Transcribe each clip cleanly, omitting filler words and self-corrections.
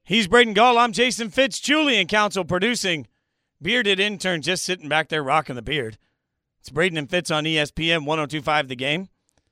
He's Braden Gall. I'm Jason Fitz. Julian Council producing. Bearded intern just sitting back there rocking the beard. It's Braden and Fitz on ESPN 102.5 The Game.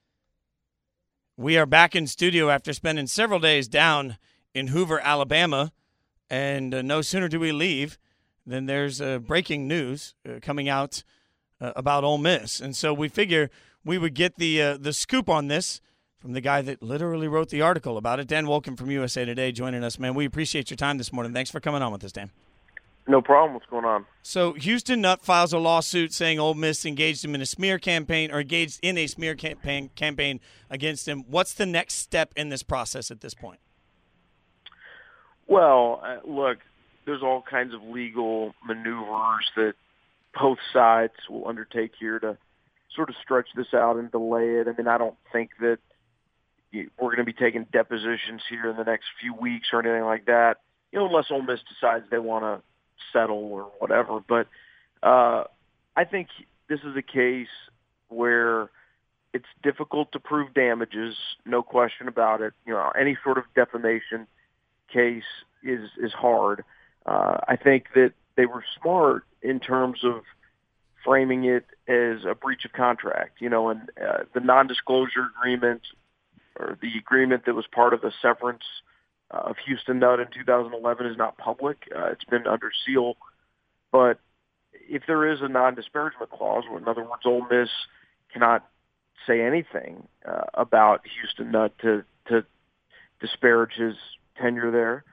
We are back in studio after spending several days down in Hoover, Alabama. And no sooner do we leave than there's breaking news coming out about Ole Miss. And so we figure we would get the scoop on this from the guy that literally wrote the article about it. Dan Wolken from USA Today joining us, man. We appreciate your time this morning. Thanks for coming on with us, Dan. No problem. What's going on? So Houston Nutt files a lawsuit saying Ole Miss engaged him in a smear campaign or engaged in a smear campaign against him. What's the next step in this process at this point? Well, look, there's all kinds of legal maneuvers that both sides will undertake here to sort of stretch this out and delay it. I mean, I don't think that we're going to be taking depositions here in the next few weeks or anything like that, unless Ole Miss decides they want to settle or whatever. But I think this is a case where it's difficult to prove damages, no question about it. Any sort of defamation case is hard. I think that they were smart in terms of framing it as a breach of contract, and the non-disclosure agreement or the agreement that was part of the severance of Houston Nutt in 2011 is not public. It's been under seal. But if there is a non-disparagement clause, or in other words, Ole Miss cannot say anything about Houston Nutt to disparage his tenure there,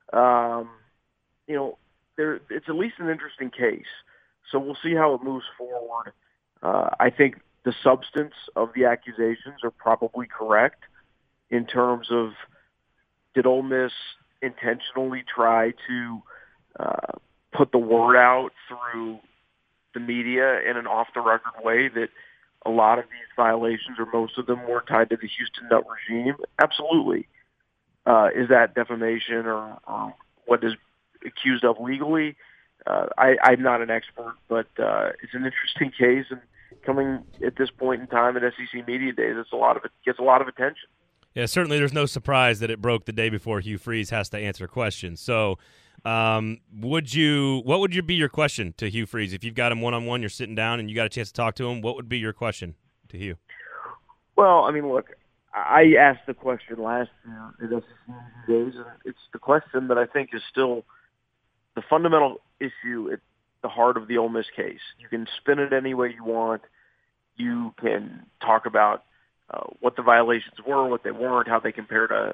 it's at least an interesting case. So we'll see how it moves forward. I think the substance of the accusations are probably correct in terms of, did Ole Miss intentionally try to put the word out through the media in an off-the-record way that a lot of these violations, or most of them, were tied to the Houston Nutt regime? Absolutely. Is that defamation or what is accused of legally? I'm not an expert, but it's an interesting case, and coming at this point in time at SEC Media Days, it gets a lot of attention. Yeah, certainly there's no surprise that it broke the day before Hugh Freeze has to answer questions. So what would be your question to Hugh Freeze? If you've got him one-on-one, you're sitting down, and you got a chance to talk to him, what would be your question to Hugh? Well, I mean, look, I asked the question last year at SEC Media Days, and it's the question that I think is still the fundamental issue at the heart of the Ole Miss case. You can spin it any way you want. You can talk about what the violations were, what they weren't, how they compare to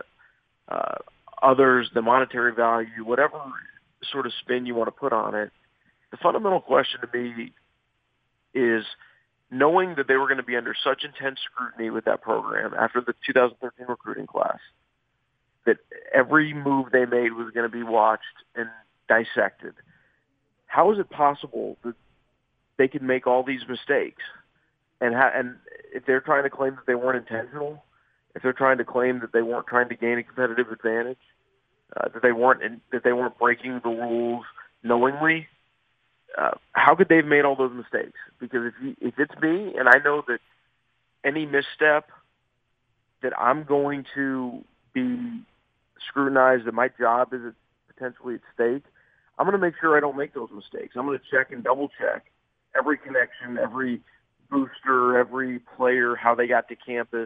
others, the monetary value, whatever sort of spin you want to put on it. The fundamental question to me is, knowing that they were going to be under such intense scrutiny with that program after the 2013 recruiting class, that every move they made was going to be watched and dissected. How is it possible that they could make all these mistakes? And if they're trying to claim that they weren't intentional, if they're trying to claim that they weren't trying to gain a competitive advantage, that they weren't breaking the rules knowingly, how could they have made all those mistakes? Because if it's me, and I know that any misstep that I'm going to be scrutinized, that my job is potentially at stake, I'm going to make sure I don't make those mistakes. I'm going to check and double check every connection, every booster, every player, how they got to campus.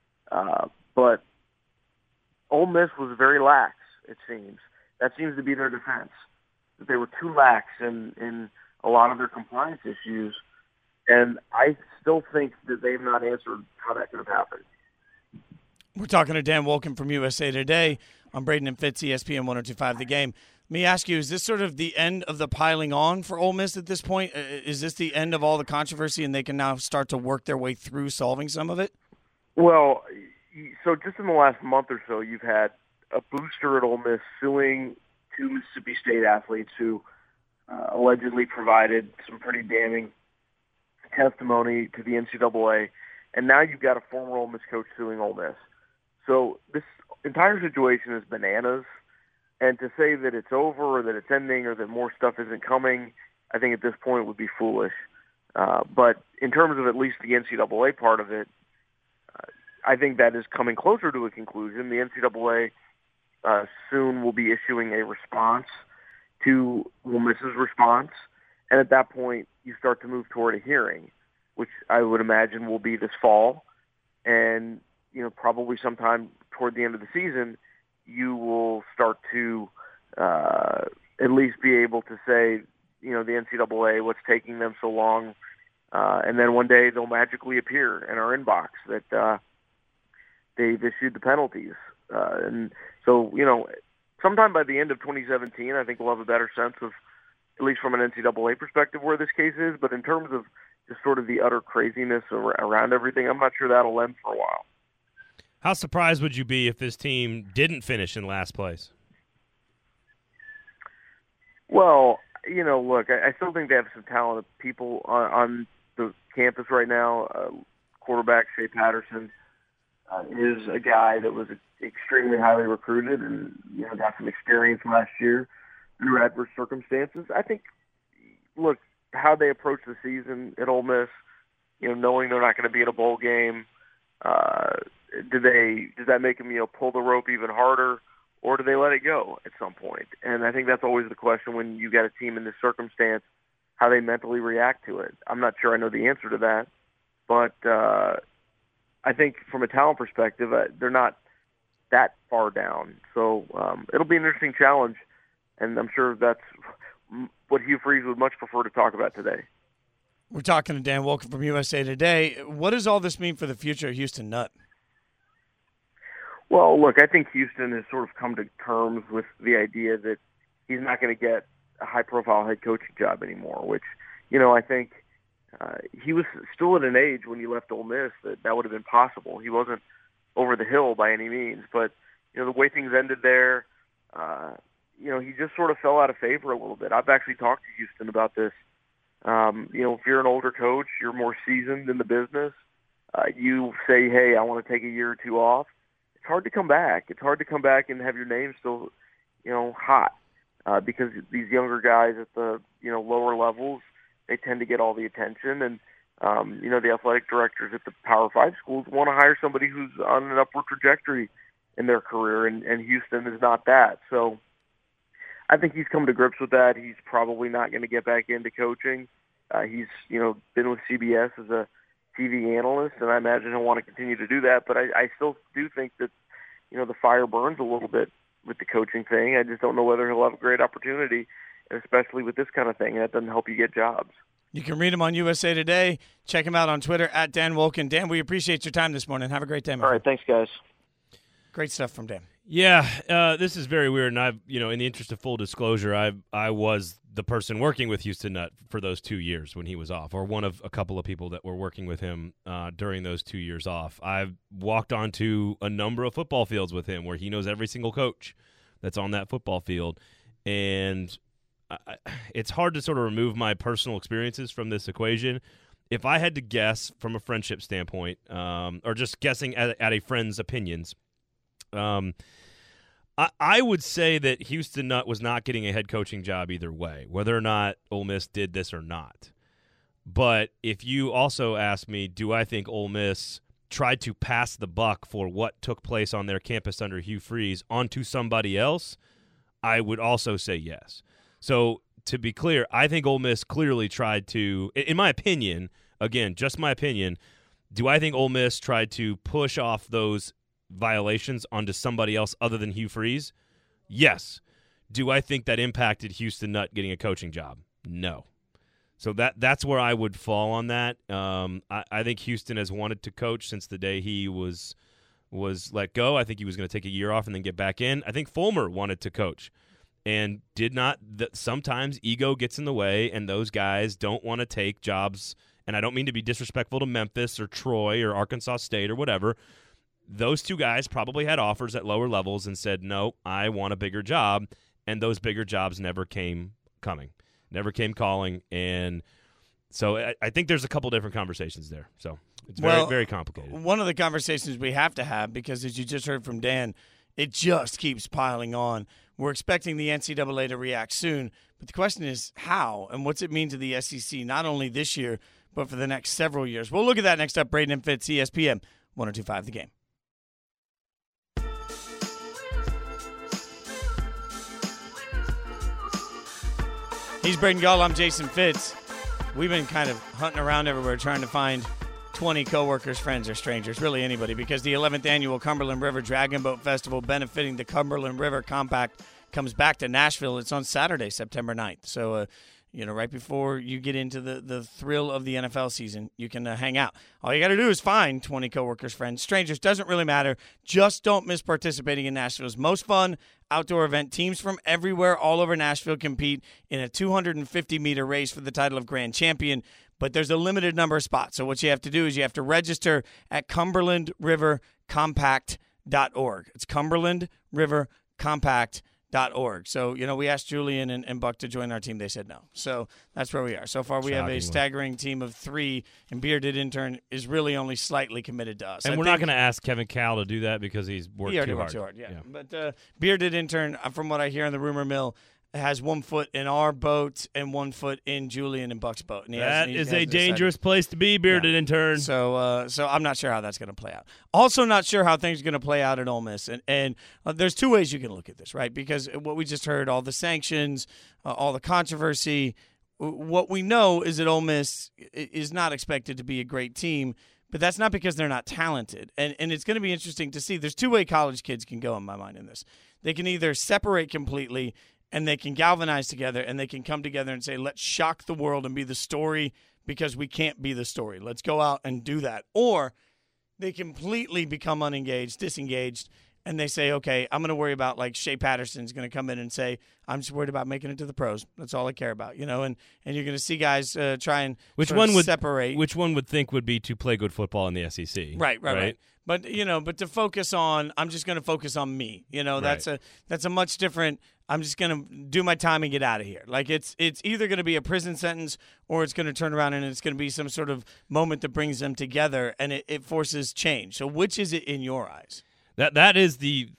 But Ole Miss was very lax, it seems. That seems to be their defense, that they were too lax in a lot of their compliance issues. And I still think that they've not answered how that could have happened. We're talking to Dan Wolken from USA Today. I'm Braden and Fitz, ESPN 102.5 The Game. Let me ask you, is this sort of the end of the piling on for Ole Miss at this point? Is this the end of all the controversy and they can now start to work their way through solving some of it? Well, so just in the last month or so, you've had a booster at Ole Miss suing two Mississippi State athletes who allegedly provided some pretty damning testimony to the NCAA. And now you've got a former Ole Miss coach suing Ole Miss. So this entire situation is bananas. And to say that it's over or that it's ending or that more stuff isn't coming, I think at this point would be foolish. But in terms of at least the NCAA part of it, I think that is coming closer to a conclusion. The NCAA soon will be issuing a response to Ole Miss's response. And at that point, you start to move toward a hearing, which I would imagine will be this fall. And, probably sometime toward the end of the season, you will start to at least be able to say, the NCAA, what's taking them so long. And then one day they'll magically appear in our inbox that they've issued the penalties. And so, sometime by the end of 2017, I think we'll have a better sense of, at least from an NCAA perspective, where this case is. But in terms of just sort of the utter craziness around everything, I'm not sure that'll end for a while. How surprised would you be if this team didn't finish in last place? Well, look, I still think they have some talented people on the campus right now. Quarterback Shea Patterson is a guy that was extremely highly recruited and, got some experience last year through adverse circumstances. I think, look, how they approach the season at Ole Miss, knowing they're not going to be in a bowl game, does that make them, pull the rope even harder, or do they let it go at some point? And I think that's always the question when you got a team in this circumstance, how they mentally react to it. I'm not sure I know the answer to that, but I think from a talent perspective, they're not that far down. So it'll be an interesting challenge, and I'm sure that's what Hugh Freeze would much prefer to talk about today. We're talking to Dan Wolken from USA Today. What does all this mean for the future of Houston Nutt? Well, look, I think Houston has sort of come to terms with the idea that he's not going to get a high-profile head coaching job anymore, which, I think he was still at an age when he left Ole Miss that would have been possible. He wasn't over the hill by any means, but, the way things ended there, he just sort of fell out of favor a little bit. I've actually talked to Houston about this. If you're an older coach, you're more seasoned in the business, you say, hey, I want to take a year or two off. It's hard to come back. It's hard to come back and have your name still, hot, because these younger guys at the, lower levels, they tend to get all the attention. And, the athletic directors at the Power 5 schools want to hire somebody who's on an upward trajectory in their career, and Houston is not that. So I think he's come to grips with that. He's probably not going to get back into coaching. He's, been with CBS as a TV analyst, and I imagine he'll want to continue to do that. But I still do think that, the fire burns a little bit with the coaching thing. I just don't know whether he'll have a great opportunity, and especially with this kind of thing. That doesn't help you get jobs. You can read him on USA Today. Check him out on Twitter at Dan Wolken. Dan, we appreciate your time this morning. Have a great day, my friend. All right, thanks, guys. Great stuff from Dan. Yeah, this is very weird, and I've, in the interest of full disclosure, I was the person working with Houston Nutt for those 2 years when he was off, or one of a couple of people that were working with him during those 2 years off. I've walked onto a number of football fields with him where he knows every single coach that's on that football field, and it's hard to sort of remove my personal experiences from this equation. If I had to guess from a friendship standpoint, or just guessing at a friend's opinions, I would say that Houston Nutt was not getting a head coaching job either way, whether or not Ole Miss did this or not. But if you also ask me, do I think Ole Miss tried to pass the buck for what took place on their campus under Hugh Freeze onto somebody else, I would also say yes. So to be clear, I think Ole Miss clearly tried to, in my opinion, again, just my opinion, do I think Ole Miss tried to push off those violations onto somebody else other than Hugh Freeze? Yes. Do I think that impacted Houston Nutt getting a coaching job? No. So that's where I would fall on that. I think Houston has wanted to coach since the day he was let go. I think he was going to take a year off and then get back in. I think Fulmer wanted to coach and did not. Sometimes ego gets in the way, and those guys don't want to take jobs. And I don't mean to be disrespectful to Memphis or Troy or Arkansas State or whatever. Those two guys probably had offers at lower levels and said, no, I want a bigger job. And those bigger jobs never came never came calling. And so I think there's a couple different conversations there. So it's very, very complicated. One of the conversations we have to have, because as you just heard from Dan, it just keeps piling on. We're expecting the NCAA to react soon. But the question is how, and what's it mean to the SEC, not only this year, but for the next several years. We'll look at that next up. Braden and Fitz, ESPN 102.5 The Game. He's Braden Gull. I'm Jason Fitz. We've been kind of hunting around everywhere trying to find 20 coworkers, friends, or strangers, really anybody, because the 11th annual Cumberland River Dragon Boat Festival benefiting the Cumberland River Compact comes back to Nashville. It's on Saturday, September 9th. So, right before you get into the thrill of the NFL season, you can hang out. All you got to do is find 20 coworkers, friends, strangers. Doesn't really matter. Just don't miss participating in Nashville's most fun outdoor event. Teams from everywhere all over Nashville compete in a 250-meter race for the title of Grand Champion, but there's a limited number of spots. So what you have to do is you have to register at CumberlandRiverCompact.org. It's CumberlandRiverCompact.org. So, we asked Julian and Buck to join our team. They said no. So that's where we are. So far, we have a staggering team of 3, and Bearded Intern is really only slightly committed to us. And we're not going to ask Kevin Cal to do that because he's worked too hard. Yeah. But Bearded Intern, from what I hear in the rumor mill, has 1 foot in our boat and 1 foot in Julian and Buck's boat. And that is a dangerous place to be, Bearded Intern. So I'm not sure how that's going to play out. Also not sure how things are going to play out at Ole Miss. And there's 2 ways you can look at this, right? Because what we just heard, all the sanctions, all the controversy, what we know is that Ole Miss is not expected to be a great team, but that's not because they're not talented. And it's going to be interesting to see. There's 2 ways college kids can go, in my mind, in this. They can either separate completely and they can galvanize together, and they can come together and say, let's shock the world and be the story because we can't be the story. Let's go out and do that. Or they completely become disengaged, and they say, okay, I'm going to worry about, like, Shea Patterson's going to come in and say, I'm just worried about making it to the pros. That's all I care about, and you're going to see guys try and separate. Which one would think would be to play good football in the SEC? Right. But to focus on, I'm just going to focus on me. That's a much different. I'm just going to do my time and get out of here. Like it's either going to be a prison sentence or it's going to turn around and it's going to be some sort of moment that brings them together and it forces change. So which is it in your eyes? That is the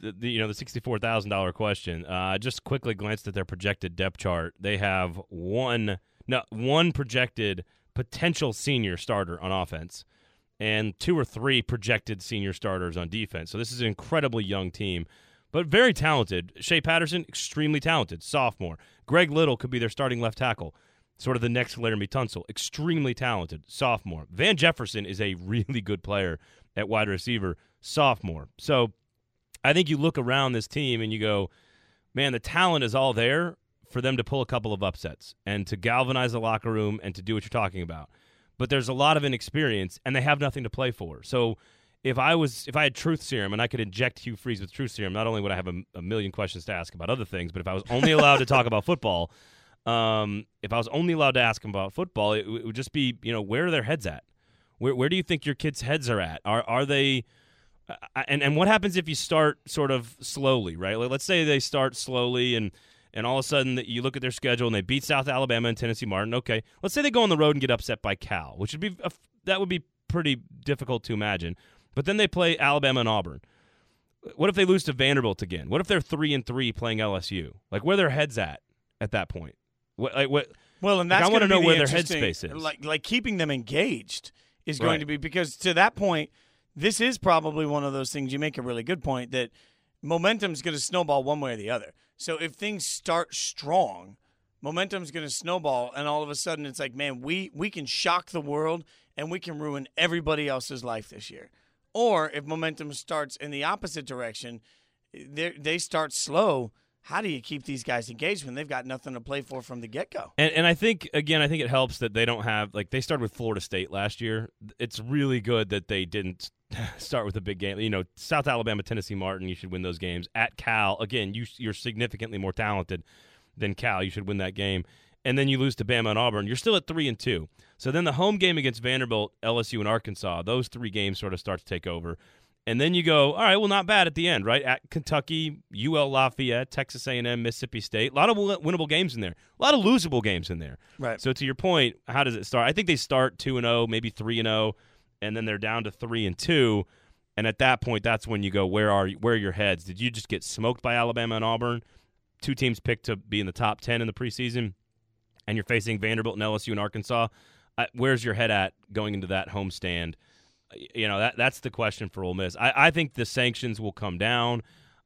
$64,000 question. Just quickly glanced at their projected depth chart. They have one projected potential senior starter on offense and 2 or 3 projected senior starters on defense. So this is an incredibly young team, but very talented. Shea Patterson, extremely talented, sophomore. Greg Little could be their starting left tackle, sort of the next Laramie Tunsil, extremely talented, sophomore. Van Jefferson is a really good player at wide receiver, sophomore. So I think you look around this team and you go, man, the talent is all there for them to pull a couple of upsets and to galvanize the locker room and to do what you're talking about. But there's a lot of inexperience, and they have nothing to play for. So if I had truth serum and I could inject Hugh Freeze with truth serum, not only would I have a million questions to ask about other things, but if I was only allowed to talk about football, if I was only allowed to ask him about football, it would just be, where are their heads at? Where do you think your kids' heads are at? Are they and what happens if you start sort of slowly, right? Like, let's say they start slowly and all of a sudden you look at their schedule and they beat South Alabama and Tennessee Martin. Okay, let's say they go on the road and get upset by Cal, which would be that would be pretty difficult to imagine. But then they play Alabama and Auburn. What if they lose to Vanderbilt again? What if they're 3-3 playing LSU? Like, where their heads at that point? What? Well, and that's I want to know where their headspace is. Like keeping them engaged is going to be, because to that point, this is probably one of those things. You make a really good point that momentum's going to snowball one way or the other. So if things start strong, momentum's going to snowball, and all of a sudden it's like, man, we can shock the world and we can ruin everybody else's life this year. Or if momentum starts in the opposite direction, they start slow. How do you keep these guys engaged when they've got nothing to play for from the get-go? And I think it helps that they don't have, like, they started with Florida State last year. It's really good that they didn't start with a big game. South Alabama, Tennessee Martin, you should win those games. At Cal, again, you're significantly more talented than Cal. You should win that game. And then you lose to Bama and Auburn. You're still at 3-2. So then the home game against Vanderbilt, LSU, and Arkansas, those 3 games sort of start to take over. And then you go, all right, well, not bad at the end, right? At Kentucky, UL Lafayette, Texas A&M, Mississippi State. A lot of winnable games in there. A lot of losable games in there. Right. So to your point, how does it start? I think they start 2-0, maybe 3-0, and then they're down to 3-2. And at that point, that's when you go, where are your heads? Did you just get smoked by Alabama and Auburn? 2 teams picked to be in the top 10 in the preseason, and you're facing Vanderbilt and LSU and Arkansas. Where's your head at going into that homestand? That's the question for Ole Miss. I think the sanctions will come down.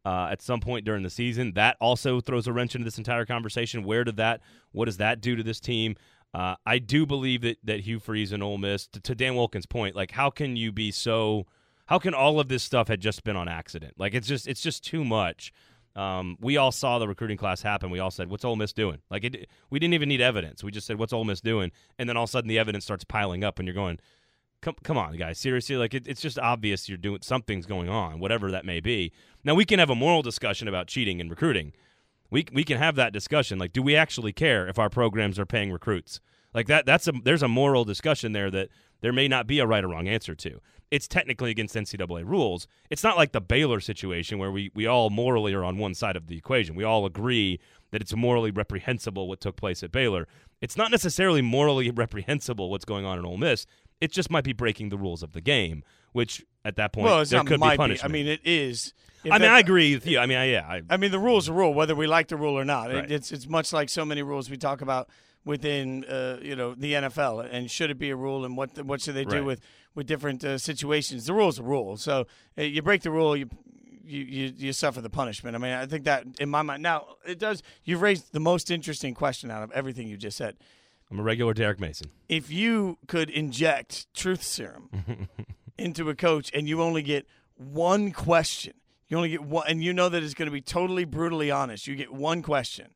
at some point during the season. That also throws a wrench into this entire conversation. What does that do to this team? I do believe that Hugh Freeze and Ole Miss, to Dan Wilkins' point, like how can all of this stuff had just been on accident? Like it's just too much. We all saw the recruiting class happen. We all said, what's Ole Miss doing? Like we didn't even need evidence. We just said, what's Ole Miss doing? And then all of a sudden the evidence starts piling up and you're going, come on, guys, seriously? Like it's just obvious you're doing something's going on, whatever that may be. Now we can have a moral discussion about cheating and recruiting. We can have that discussion. Like, do we actually care if our programs are paying recruits? Like there's a moral discussion there that there may not be a right or wrong answer to. It's technically against NCAA rules. It's not like the Baylor situation where we all morally are on one side of the equation. We all agree that it's morally reprehensible what took place at Baylor. It's not necessarily morally reprehensible what's going on in Ole Miss. It just might be breaking the rules of the game, which at that point there could be punishment. I mean, it is. I agree with you. I mean, yeah. I mean, the rule's a rule, whether we like the rule or not. Right. It's much like so many rules we talk about within the NFL, and should it be a rule, and what should they do with different situations? The rule's a rule. So you break the rule, you suffer the punishment. I mean, I think that in my mind now it does. You've raised the most interesting question out of everything you just said. I'm a regular Derek Mason. If you could inject truth serum into a coach and you only get one question, you only get one, and you know that it's going to be totally brutally honest. You get one question,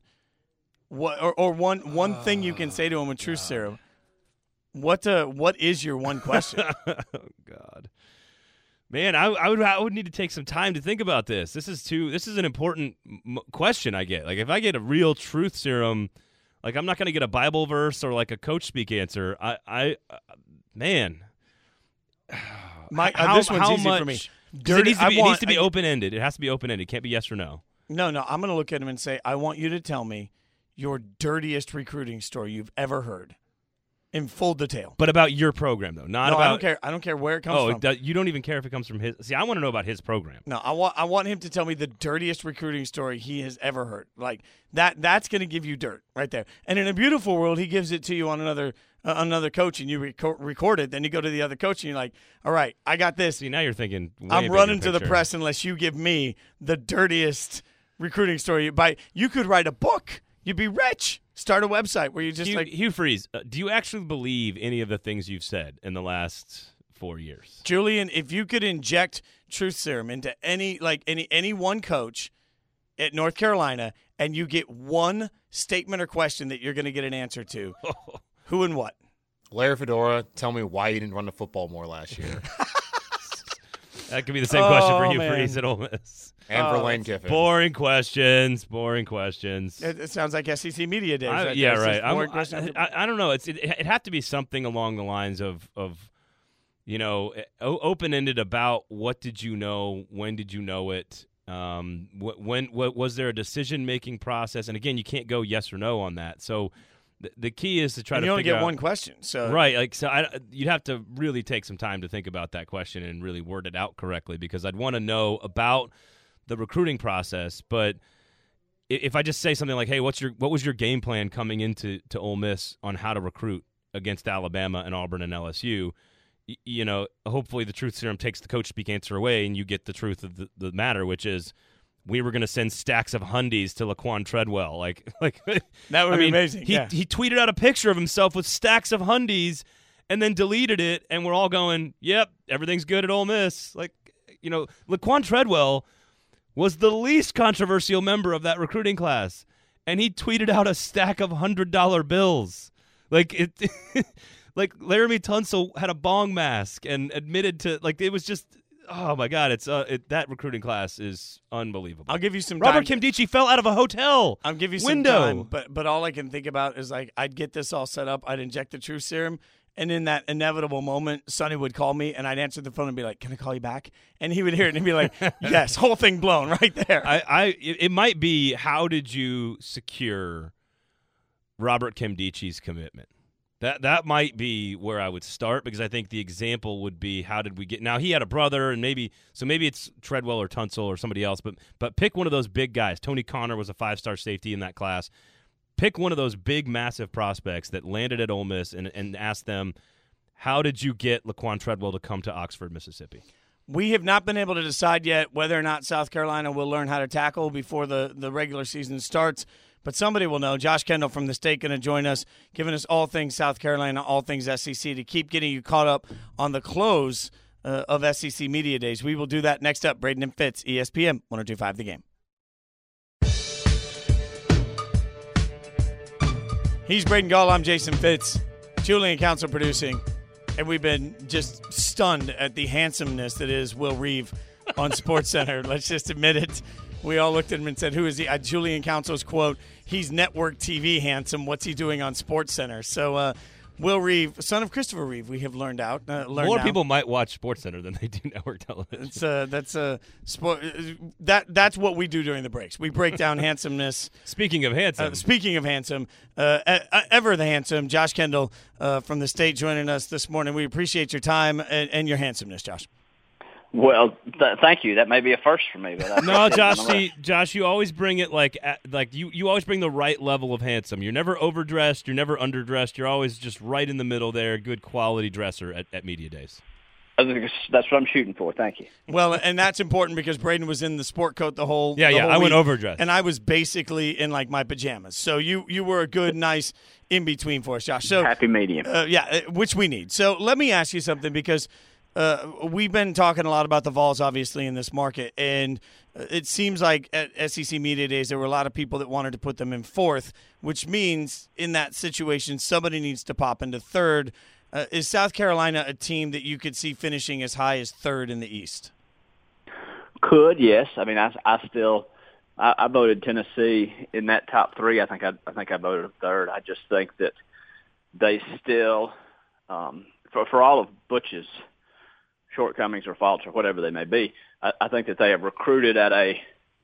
one thing you can say to him with truth serum. What is your one question? Oh God, man, I would need to take some time to think about this. This is an important question. I get like if I get a real truth serum. Like, I'm not going to get a Bible verse or, like, a coach speak answer. Man. This one's easy for me. It needs to be open-ended. It has to be open-ended. It can't be yes or no. No. I'm going to look at him and say, I want you to tell me your dirtiest recruiting story you've ever heard in full detail. But about your program, though. I don't care. I don't care where it comes from. You don't even care if it comes from his. See, I want to know about his program. No, I want him to tell me the dirtiest recruiting story he has ever heard. Like that's going to give you dirt right there. And in a beautiful world, he gives it to you on another coach, and you record it. Then you go to the other coach, and you're like, "All right, I got this." See, now you're thinking. I'm running to the press unless you give me the dirtiest recruiting story. You could write a book. You'd be rich. Start a website where you just Hugh Freeze, do you actually believe any of the things you've said in the last 4 years? Julian, if you could inject truth serum into any one coach at North Carolina and you get one statement or question that you're going to get an answer to, who and what? Larry Fedora, tell me why you didn't run the football more last year. That could be the same question for Hugh Freeze at Ole Miss. And for Lane Kiffin. Boring questions. It sounds like SEC Media Days. I don't know. It had to be something along the lines of open-ended about what did you know, when did you know it, when was there a decision-making process? And again, you can't go yes or no on that. So the key is to try to figure out. You only get one question, so right. You'd have to really take some time to think about that question and really word it out correctly, because I'd want to know about the recruiting process. But if I just say something like, "Hey, what was your game plan coming into Ole Miss on how to recruit against Alabama and Auburn and LSU?" Hopefully the truth serum takes the coach speak answer away, and you get the truth of the matter, which is we were going to send stacks of Hundies to Laquan Treadwell. Like that would be amazing. He tweeted out a picture of himself with stacks of Hundies, and then deleted it, and we're all going, "Yep, everything's good at Ole Miss." Laquan Treadwell was the least controversial member of that recruiting class, and he tweeted out a stack of $100 bills. Like Laramie Tunsil had a bong mask and admitted to, it was just, oh my God, that recruiting class is unbelievable. I'll give you some Robert time. Kimdichie fell out of a hotel. I'll give you window. Some time, but all I can think about is I'd get this all set up, I'd inject the truth serum, and in that inevitable moment, Sonny would call me, and I'd answer the phone and be like, "Can I call you back?" And he would hear it, and he'd be like, "Yes," whole thing blown right there. It might be, how did you secure Robert Kimdichie's commitment? That might be where I would start, because I think the example would be, how did we get – now, he had a brother, and maybe it's Treadwell or Tunsil or somebody else, but pick one of those big guys. Tony Connor was a 5-star safety in that class. Pick one of those big, massive prospects that landed at Ole Miss and ask them, how did you get Laquan Treadwell to come to Oxford, Mississippi? We have not been able to decide yet whether or not South Carolina will learn how to tackle before the regular season starts, but somebody will know. Josh Kendall from the State going to join us, giving us all things South Carolina, all things SEC, to keep getting you caught up on the close of SEC Media Days. We will do that next up. Braden and Fitz, ESPN 102.5 The Game. He's Braden Gall. I'm Jason Fitz. Julian Council producing. And we've been just stunned at the handsomeness that is Will Reeve on SportsCenter. Let's just admit it. We all looked at him and said, who is he? Julian Council's quote, he's network TV handsome. What's he doing on SportsCenter? So Will Reeve, son of Christopher Reeve, we have learned More people might watch SportsCenter than they do network television. That's what we do during the breaks. We break down handsomeness. Speaking of handsome, ever the handsome, Josh Kendall from the State joining us this morning. We appreciate your time and your handsomeness, Josh. Well, thank you. That may be a first for me, but no, Josh, you always bring it like you always bring the right level of handsome. You're never overdressed. You're never underdressed. You're always just right in the middle there. Good quality dresser at Media Days. That's what I'm shooting for. Thank you. Well, and that's important because Braden was in the sport coat the whole I week, went overdressed, and I was basically in like my pajamas. So you were a good, nice in between for us, Josh. So happy medium. Which we need. So let me ask you something because. We've been talking a lot about the Vols, obviously, in this market, and it seems like at SEC Media Days there were a lot of people that wanted to put them in fourth, which means in that situation somebody needs to pop into third. Is South Carolina a team that you could see finishing as high as third in the East? Could, yes. I mean, I voted Tennessee in that top three. I think I voted third. I just think that they still, for all of Butch's shortcomings or faults or whatever they may be, I think that they have recruited at a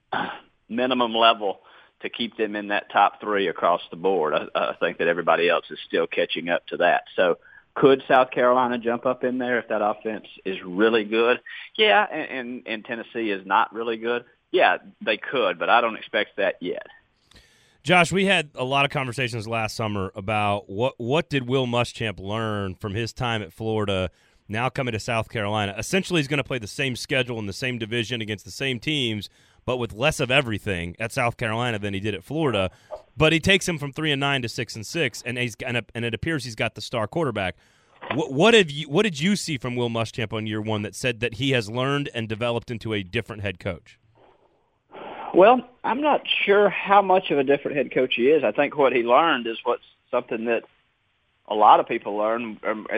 minimum level to keep them in that top three across the board. I think that everybody else is still catching up to that. So could South Carolina jump up in there if that offense is really good? Yeah, and Tennessee is not really good. Yeah, they could, but I don't expect that yet. Josh, we had a lot of conversations last summer about what did Will Muschamp learn from his time at Florida, now coming to South Carolina. Essentially, he's going to play the same schedule in the same division against the same teams, but with less of everything at South Carolina than he did at Florida. But he takes him from 3-9 to 6-6, and it appears he's got the star quarterback. What did you see from Will Muschamp on year one that said that he has learned and developed into a different head coach? Well, I'm not sure how much of a different head coach he is. I think what he learned is something that a lot of people learn,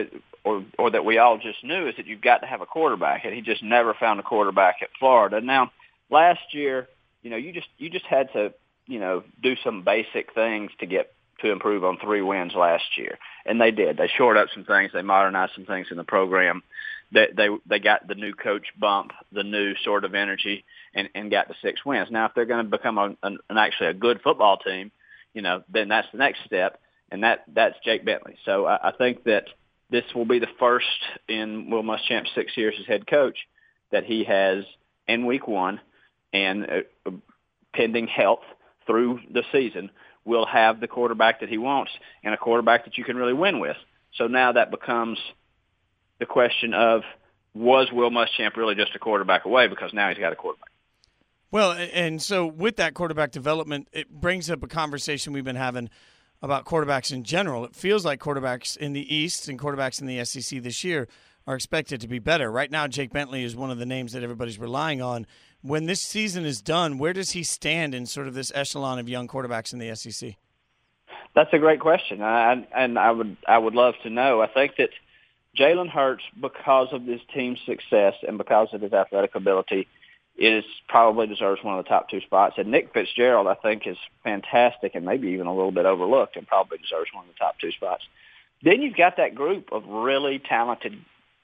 or that we all just knew, is that you've got to have a quarterback, and he just never found a quarterback at Florida. Now, last year, you just had to, do some basic things to improve on 3 wins last year, and they did. They shored up some things, they modernized some things in the program. They got the new coach bump, the new sort of energy, and got to 6 wins. Now, if they're going to become actually a good football team, then that's the next step. And that's Jake Bentley. So I think that this will be the first in Will Muschamp's 6 years as head coach that he has, in week 1, and pending health through the season, will have the quarterback that he wants and a quarterback that you can really win with. So now that becomes the question of, was Will Muschamp really just a quarterback away? Because now he's got a quarterback. Well, and so with that quarterback development, it brings up a conversation we've been having about quarterbacks in general. It feels like quarterbacks in the East and quarterbacks in the SEC this year are expected to be better. Right now, Jake Bentley is one of the names that everybody's relying on. When this season is done, where does he stand in sort of this echelon of young quarterbacks in the SEC? That's a great question, and I would love to know. I think that Jalen Hurts, because of his team's success and because of his athletic ability, probably deserves one of the top 2 spots. And Nick Fitzgerald, I think, is fantastic and maybe even a little bit overlooked and probably deserves one of the top 2 spots. Then you've got that group of really talented,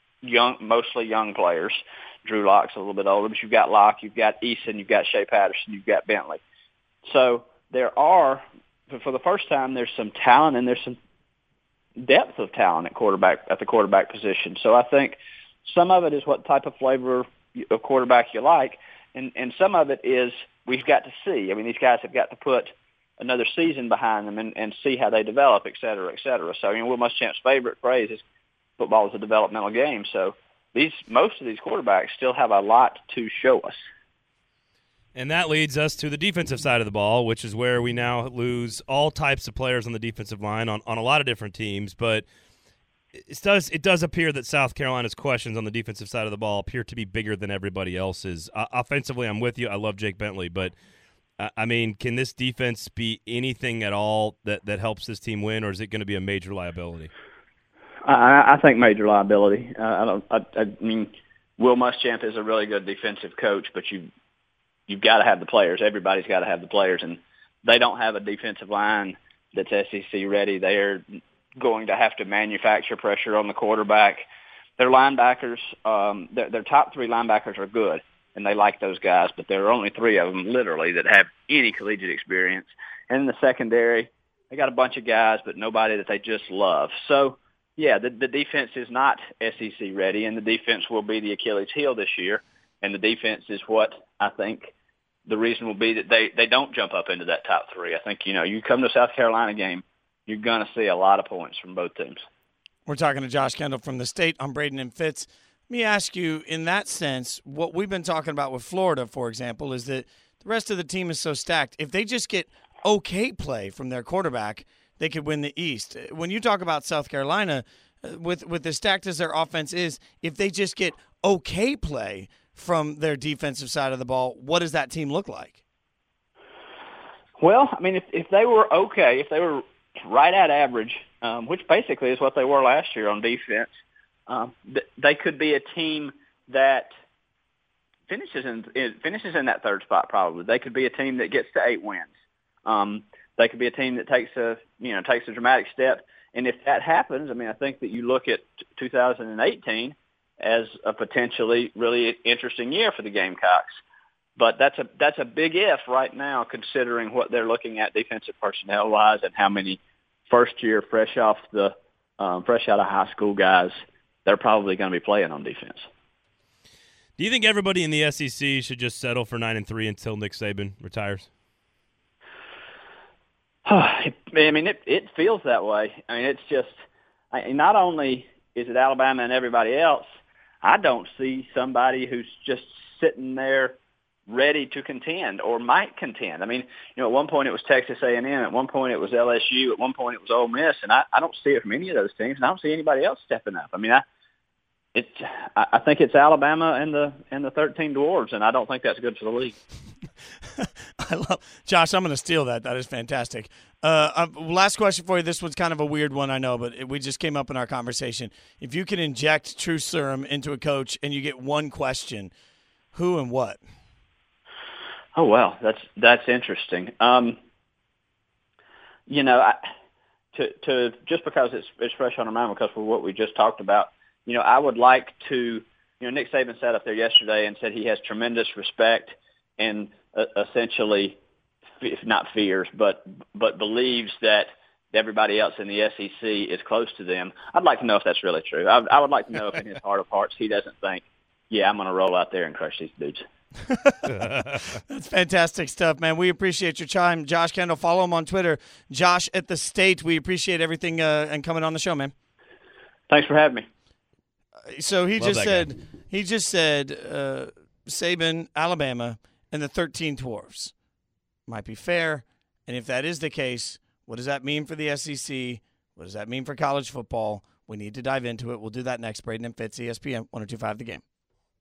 mostly young players. Drew Lock's a little bit older, but you've got Locke, you've got Eason, you've got Shea Patterson, you've got Bentley. So for the first time, there's some talent and there's some depth of talent at the quarterback position. So I think some of it is what type of flavor of quarterback you like, and some of it is we've got to see. I mean, these guys have got to put another season behind them and see how they develop, et cetera, et cetera. So, Will Muschamp's favorite phrase is football is a developmental game. So most of these quarterbacks still have a lot to show us. And that leads us to the defensive side of the ball, which is where we now lose all types of players on the defensive line on a lot of different teams. But it does appear that South Carolina's questions on the defensive side of the ball appear to be bigger than everybody else's. Offensively, I'm with you. I love Jake Bentley. But, I mean, can this defense be anything at all that helps this team win, or is it going to be a major liability? I think major liability. I mean, Will Muschamp is a really good defensive coach, but you've got to have the players. Everybody's got to have the players, and they don't have a defensive line that's SEC ready. They're going to have to manufacture pressure on the quarterback. Their linebackers, their top three linebackers are good, and they like those guys, but there are only three of them literally that have any collegiate experience. And in the secondary, they got a bunch of guys, but nobody that they just love. So, yeah, the defense is not SEC ready, and the defense will be the Achilles heel this year. And the defense is what I think the reason will be that they don't jump up into that top three. I think, you come to a South Carolina game, you're going to see a lot of points from both teams. We're talking to Josh Kendall from the State. I'm Braden and Fitz. Let me ask you, in that sense, what we've been talking about with Florida, for example, is that the rest of the team is so stacked. If they just get okay play from their quarterback, they could win the East. When you talk about South Carolina, with as stacked as their offense is, if they just get okay play from their defensive side of the ball, what does that team look like? Well, I mean, if they were okay, if they were right at average, which basically is what they were last year on defense, they could be a team that finishes in that third spot probably. They could be a team that gets to 8 wins. They could be a team that takes a dramatic step. And if that happens, I mean, I think that you look at 2018 as a potentially really interesting year for the Gamecocks. But that's a big if right now, considering what they're looking at defensive personnel wise and how many first year fresh out of high school guys they're probably going to be playing on defense. Do you think everybody in the SEC should just settle for 9-3 until Nick Saban retires? I mean, it feels that way. I mean, it's just not only is it Alabama and everybody else, I don't see somebody who's just sitting there ready to contend or might contend. I mean, at one point it was Texas A&M, at one point it was LSU, at one point it was Ole Miss, and I don't see it from any of those teams, and I don't see anybody else stepping up. I mean, I think it's Alabama and the 13 Dwarves, and I don't think that's good for the league. Josh, I'm going to steal that. That is fantastic. Last question for you. This one's kind of a weird one, I know, but we just came up in our conversation. If you can inject truth serum into a coach and you get one question, who and what? Oh, well, that's interesting. To just because it's fresh on our mind because of what we just talked about, I would like to, Nick Saban sat up there yesterday and said he has tremendous respect and essentially, if not fears, but believes that everybody else in the SEC is close to them. I'd like to know if that's really true. I would like to know if in his heart of hearts he doesn't think, yeah, I'm going to roll out there and crush these dudes. That's fantastic stuff, man. We appreciate your time. Josh Kendall, follow him on Twitter, Josh at the State. We appreciate everything and coming on the show, man. Thanks for having me. So he just said Saban, Alabama, and the 13 Dwarves might be fair. And if that is the case, what does that mean for the SEC? What does that mean for college football? We need to dive into it. We'll do that next. Braden and Fitz, ESPN 102.5 The Game.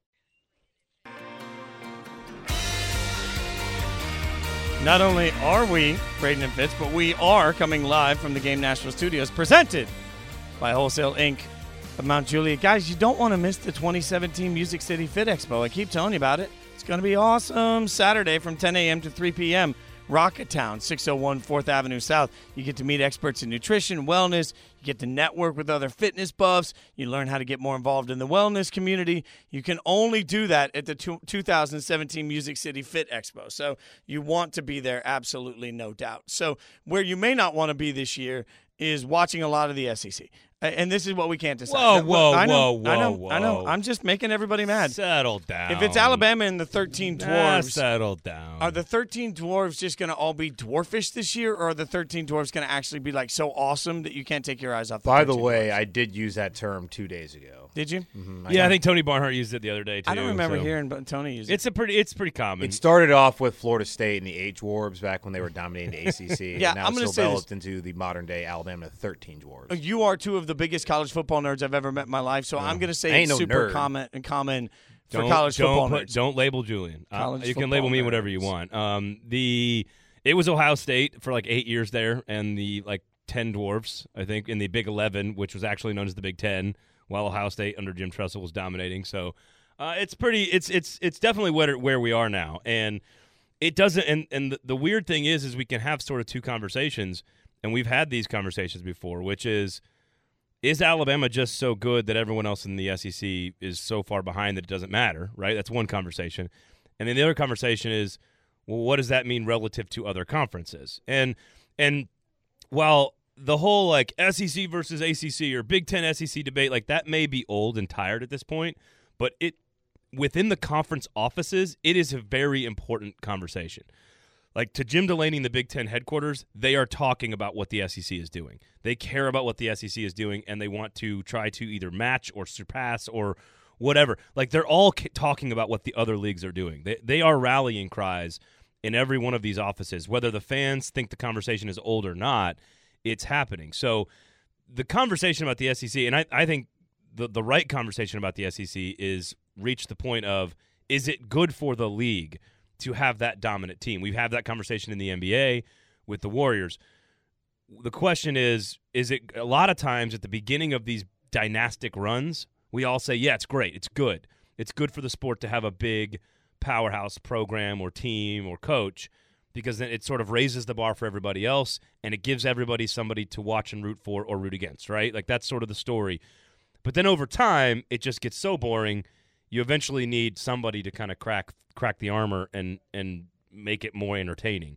Not only are we Braden and Fitz, but we are coming live from the Game National Studios, presented by Wholesale Inc. of Mount Juliet. Guys, you don't want to miss the 2017 Music City Fit Expo. I keep telling you about it. It's going to be awesome. Saturday from 10 a.m. to 3 p.m. Rocketown, 601 4th Avenue South. You get to meet experts in nutrition, wellness. You get to network with other fitness buffs. You learn how to get more involved in the wellness community. You can only do that at the 2017 Music City Fit Expo. So you want to be there, absolutely no doubt. So where you may not want to be this year is watching a lot of the SEC. And this is what we can't decide. Whoa. I know. I'm just making everybody mad. Settle down. If it's Alabama and the 13 Dwarves. Settle down. Are the 13 Dwarves just going to all be dwarfish this year, or are the 13 Dwarves going to actually be like so awesome that you can't take your your eyes off the By the 13 way, dwarfs. I did use that term 2 days ago. Did you? I think Tony Barnhart used it the other day too. I don't remember so. hearing Tony use it. It's pretty common. It started off with Florida State and the H-Dwarves back when they were dominating the ACC. Yeah, and now I'm gonna it's say developed into the modern-day Alabama 13 Dwarves. You are two of the biggest college football nerds I've ever met in my life, so I'm going to say I ain't it's no super nerd. common for college football nerds. Don't label Julian. College You can football label me whatever you nerds. want. It was Ohio State for like 8 years there, and the 10 Dwarfs, I think, in the Big 11, which was actually known as the Big 10, while Ohio State under Jim Tressel was dominating. So it's definitely where we are now, and it doesn't. And the weird thing is we can have sort of two conversations, and we've had these conversations before, which is Alabama just so good that everyone else in the SEC is so far behind that it doesn't matter, right? That's one conversation. And then the other conversation is, well, what does that mean relative to other conferences? And while the whole SEC versus ACC or Big Ten SEC debate, that may be old and tired at this point, but within the conference offices, it is a very important conversation. To Jim Delaney in the Big Ten headquarters, they are talking about what the SEC is doing. They care about what the SEC is doing, and they want to try to either match or surpass or whatever. They're all talking about what the other leagues are doing. They are rallying cries in every one of these offices. Whether the fans think the conversation is old or not, it's happening. So the conversation about the SEC, and I think the right conversation about the SEC is reach the point of, is it good for the league to have that dominant team? We've had that conversation in the NBA with the Warriors. The question is it a lot of times at the beginning of these dynastic runs, we all say, yeah, it's great. It's good. It's good for the sport to have a big powerhouse program or team or coach, because then it sort of raises the bar for everybody else, and it gives everybody somebody to watch and root for or root against, right? That's sort of the story. But then over time, it just gets so boring, you eventually need somebody to kind of crack the armor and make it more entertaining.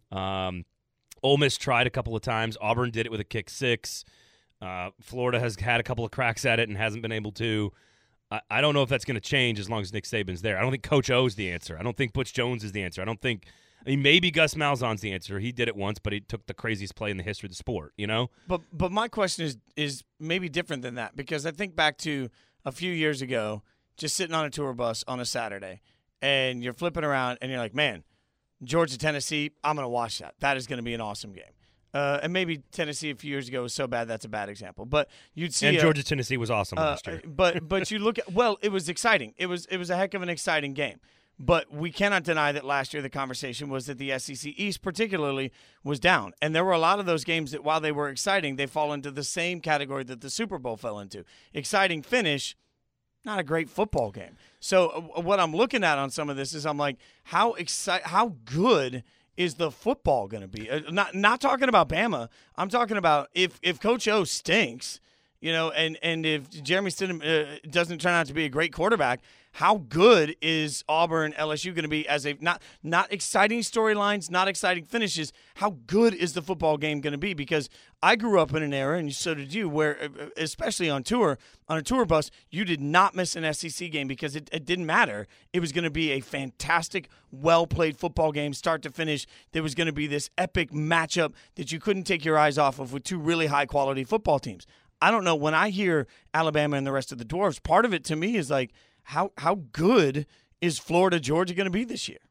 Ole Miss tried a couple of times. Auburn did it with a kick six. Florida has had a couple of cracks at it and hasn't been able to. I don't know if that's going to change as long as Nick Saban's there. I don't think Coach O is the answer. I don't think Butch Jones is the answer. Maybe Gus Malzahn's the answer. He did it once, but he took the craziest play in the history of the sport, But my question is maybe different than that, because I think back to a few years ago, just sitting on a tour bus on a Saturday, and you're flipping around, and you're like, man, Georgia, Tennessee, I'm going to watch that. That is going to be an awesome game. And maybe Tennessee a few years ago was so bad that's a bad example. But you'd see, and Georgia, Tennessee was awesome last year. But you look at, it was exciting. It was a heck of an exciting game. But we cannot deny that last year the conversation was that the SEC East particularly was down. And there were a lot of those games that, while they were exciting, they fall into the same category that the Super Bowl fell into. Exciting finish, not a great football game. So what I'm looking at on some of this is I'm like, how good is the football going to be? Not talking about Bama. I'm talking about if Coach O stinks, and if Jeremy Stidham doesn't turn out to be a great quarterback, how good is Auburn, LSU going to be as a not exciting storylines, not exciting finishes? How good is the football game going to be? Because I grew up in an era, and so did you, where especially on a tour bus, you did not miss an SEC game because it didn't matter. It was going to be a fantastic, well-played football game, start to finish. There was going to be this epic matchup that you couldn't take your eyes off of with two really high-quality football teams. I don't know. When I hear Alabama and the rest of the Dwarfs, part of it to me is like, how good is Florida, Georgia going to be this year?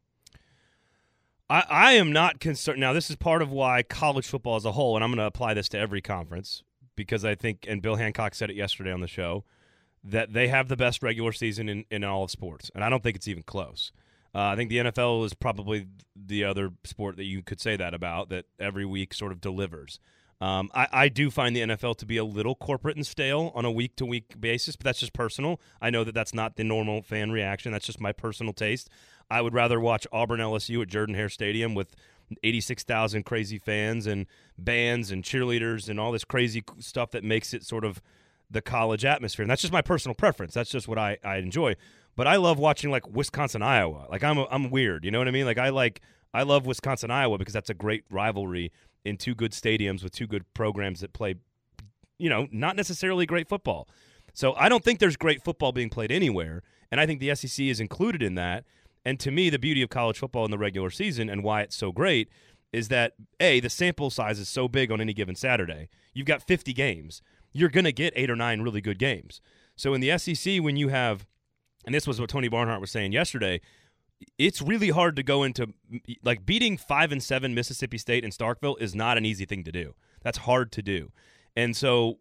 I am not concerned. Now, this is part of why college football as a whole, and I'm going to apply this to every conference, because I think, and Bill Hancock said it yesterday on the show, that they have the best regular season in all of sports, and I don't think it's even close. I think the NFL is probably the other sport that you could say that about, that every week sort of delivers. I do find the NFL to be a little corporate and stale on a week-to-week basis, but that's just personal. I know that that's not the normal fan reaction. That's just my personal taste. I would rather watch Auburn LSU at Jordan-Hare Stadium with 86,000 crazy fans and bands and cheerleaders and all this crazy stuff that makes it sort of the college atmosphere. And that's just my personal preference. That's just what I enjoy. But I love watching Wisconsin, Iowa. I'm weird, you know what I mean? I love Wisconsin, Iowa because that's a great rivalry in two good stadiums with two good programs that play, not necessarily great football. So I don't think there's great football being played anywhere, and I think the SEC is included in that. And to me, the beauty of college football in the regular season and why it's so great is that, A, the sample size is so big on any given Saturday. You've got 50 games. You're going to get 8 or 9 really good games. So in the SEC, when you have, and this was what Tony Barnhart was saying yesterday, it's really hard to go into, like, beating 5-7 Mississippi State and Starkville is not an easy thing to do. That's hard to do. And so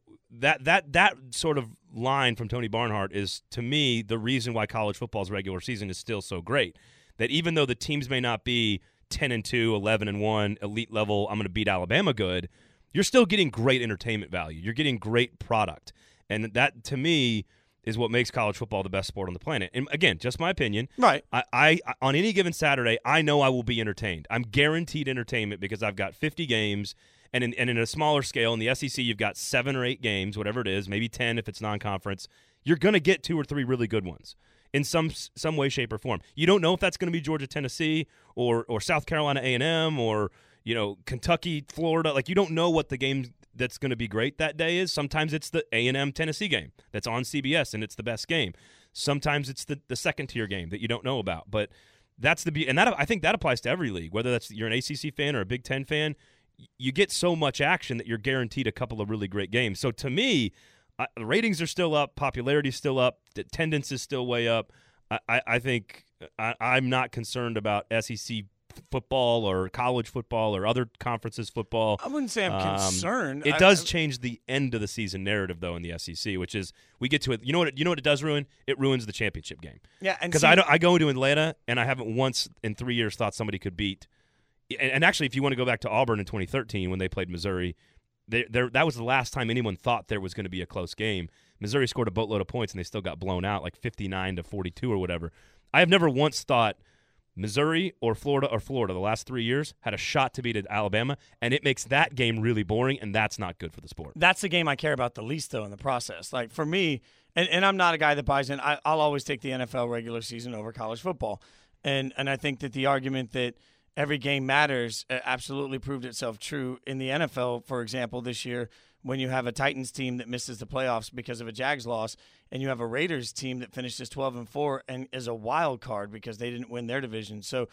that sort of line from Tony Barnhart is, to me, the reason why college football's regular season is still so great. That even though the teams may not be 10-2, 11-1, elite level, I'm going to beat Alabama good, you're still getting great entertainment value. You're getting great product. And that, to me, is what makes college football the best sport on the planet. And again, just my opinion. Right. I on any given Saturday, I know I will be entertained. I'm guaranteed entertainment because I've got 50 games, and in a smaller scale, in the SEC, you've got 7 or 8 games, whatever it is, maybe 10 if it's non-conference. You're going to get 2 or 3 really good ones in some way, shape, or form. You don't know if that's going to be Georgia, Tennessee, or South Carolina A&M, or Kentucky, Florida. Like, you don't know what the game that's going to be great that day is. Sometimes it's the A&M Tennessee game that's on CBS and it's the best game. Sometimes it's the second tier game that you don't know about. But that's and that, I think that applies to every league, whether you're an ACC fan or a Big Ten fan. You get so much action that you're guaranteed a couple of really great games. So to me, the ratings are still up, popularity is still up, the attendance is still way up. I think I'm not concerned about SEC football or college football or other conferences football. I wouldn't say I'm concerned. It does change the end of the season narrative, though, in the SEC, which is we get to it. You know what it does ruin? It ruins the championship game. Yeah, because I go into Atlanta and I haven't once in 3 years thought somebody could beat. And actually, if you want to go back to Auburn in 2013 when they played Missouri, that was the last time anyone thought there was going to be a close game. Missouri scored a boatload of points and they still got blown out, like 59-42 or whatever. I have never once thought Missouri or Florida the last 3 years had a shot to beat Alabama, and it makes that game really boring, and that's not good for the sport. That's the game I care about the least, though, in the process. Like, for me, and I'm not a guy that buys in, I'll always take the NFL regular season over college football. And I think that the argument that every game matters absolutely proved itself true in the NFL, for example, this year, when you have a Titans team that misses the playoffs because of a Jags loss, and you have a Raiders team that finishes 12-4 and is a wild card because they didn't win their division. So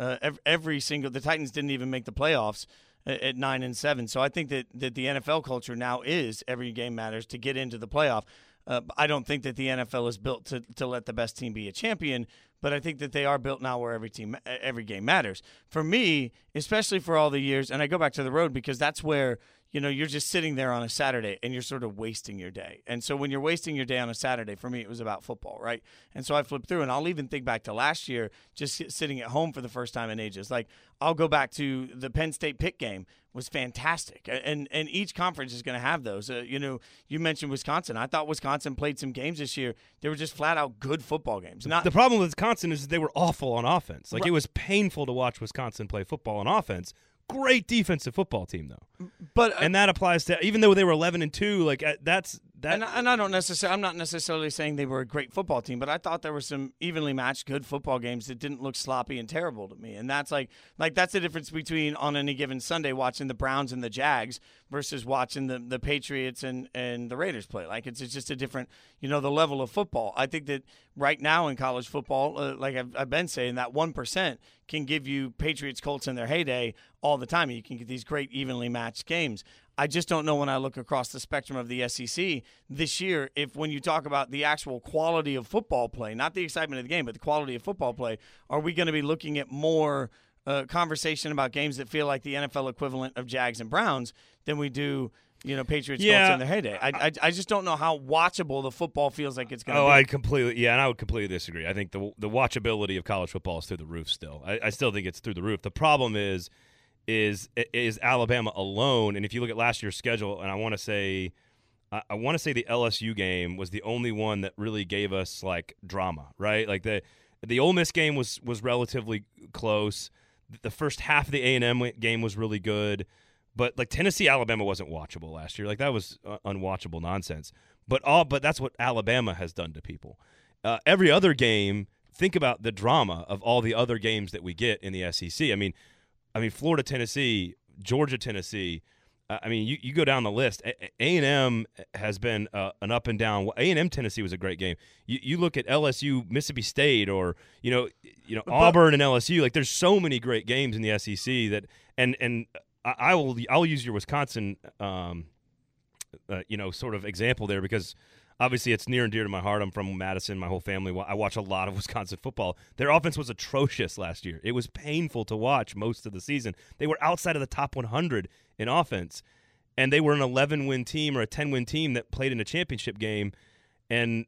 the Titans didn't even make the playoffs at 9-7. So I think that the NFL culture now is every game matters to get into the playoff. I don't think that the NFL is built to let the best team be a champion, but I think that they are built now where every game matters. For me, especially for all the years, and I go back to the road because that's where you're just sitting there on a Saturday and you're sort of wasting your day. And so when you're wasting your day on a Saturday, for me, it was about football, right? And so I flipped through, and I'll even think back to last year, just sitting at home for the first time in ages. Like, I'll go back to the Penn State Pitt game was fantastic. And each conference is going to have those. You mentioned Wisconsin. I thought Wisconsin played some games this year. They were just flat out good football games. The problem with Wisconsin is they were awful on offense. Like, It was painful to watch Wisconsin play football on offense. Great defensive football team, though. And that applies to, even though they were 11-2, like that's that. And I'm not necessarily saying they were a great football team, but I thought there were some evenly matched good football games that didn't look sloppy and terrible to me. And that's like that's the difference between on any given Sunday watching the Browns and the Jags versus watching the Patriots and the Raiders play. Like, it's just a different, the level of football. I think that right now in college football, like I've been saying, that 1% can give you Patriots, Colts in their heyday all the time. You can get these great evenly matched games. I just don't know when I look across the spectrum of the SEC this year, when you talk about the actual quality of football play, not the excitement of the game, but the quality of football play, are we going to be looking at more conversation about games that feel like the NFL equivalent of Jags and Browns than we do, Patriots, Colts in their heyday? I just don't know how watchable the football feels like it's going to be. And I would completely disagree. I think the watchability of college football is through the roof still. I still think it's through the roof. The problem is Alabama alone, and if you look at last year's schedule, and I want to say the LSU game was the only one that really gave us like drama, right? Like the Ole Miss game was relatively close. The first half of the A&M game was really good, but like Tennessee Alabama wasn't watchable last year. Like, that was unwatchable nonsense. But that's what Alabama has done to people. Every other game, think about the drama of all the other games that we get in the SEC. I mean, Florida, Tennessee, Georgia, Tennessee, I mean, you go down the list. A&M has been an up and down. A&M Tennessee was a great game. You look at LSU Mississippi State, or Auburn and LSU. Like, there's so many great games in the SEC that, and I'll use your Wisconsin sort of example there, because obviously it's near and dear to my heart. I'm from Madison. My whole family, I watch a lot of Wisconsin football. Their offense was atrocious last year. It was painful to watch most of the season. They were outside of the top 100 in offense, and they were an 11-win team or a 10-win team that played in a championship game and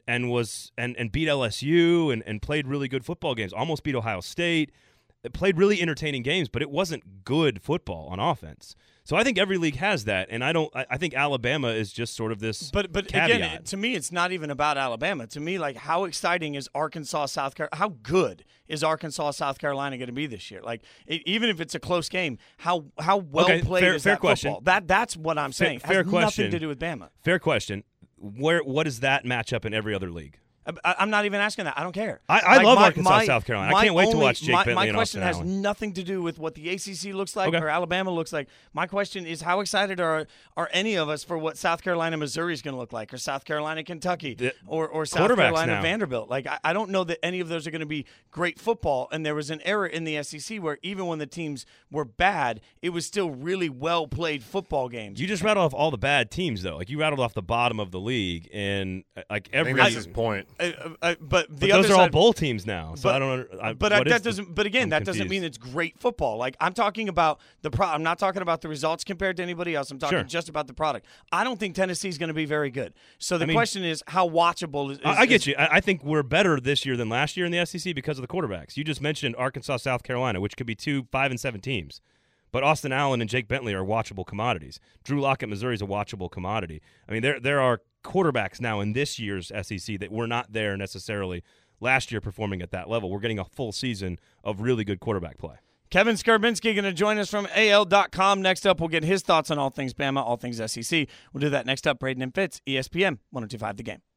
beat LSU and played really good football games, almost beat Ohio State. It played really entertaining games, but it wasn't good football on offense. So I think every league has that, and I think Alabama is just sort of this But caveat. again, to me, it's not even about Alabama. To me, like, how exciting is Arkansas, South Carolina? How good is Arkansas, South Carolina going to be this year? Like, even if it's a close game, how well played is fair that question. football? That's what I'm saying. Fair it has question. nothing to do with Bama. Fair question. What does that match up in every other league? I'm not even asking that. I don't care. I love Arkansas, South Carolina. I can't wait to watch Jake Bentley My and question Austin has Allen. nothing to do with what the ACC looks like Okay. or Alabama looks like. My question is, how excited are any of us for what South Carolina, Missouri is going to look like, or South Carolina, Kentucky, or South Carolina, now. Vanderbilt? Like, I don't know that any of those are going to be great football. And there was an era in the SEC where even when the teams were bad, it was still really well-played football games. You just rattled off all the bad teams, though. Like, you rattled off the bottom of the league, and like I every. think that's his point. But the But other those are all side, bowl teams now, so I don't. that doesn't. But again, I'm that doesn't confused. mean it's great football. Like, I'm talking about I'm not talking about the results compared to anybody else. I'm talking Sure. just about the product. I don't think Tennessee's going to be very good. So the question is, how watchable is? I get you. I think we're better this year than last year in the SEC because of the quarterbacks. You just mentioned Arkansas, South Carolina, which could be 2 5-7 teams. But Austin Allen and Jake Bentley are watchable commodities. Drew Lock at Missouri is a watchable commodity. I mean, there are quarterbacks now in this year's SEC that were not there necessarily last year performing at that level. We're getting a full season of really good quarterback play. Kevin Skarbinski going to join us from AL.com. Next up, we'll get his thoughts on all things Bama, all things SEC. We'll do that next up. Braden and Fitz, ESPN 102.5 The Game.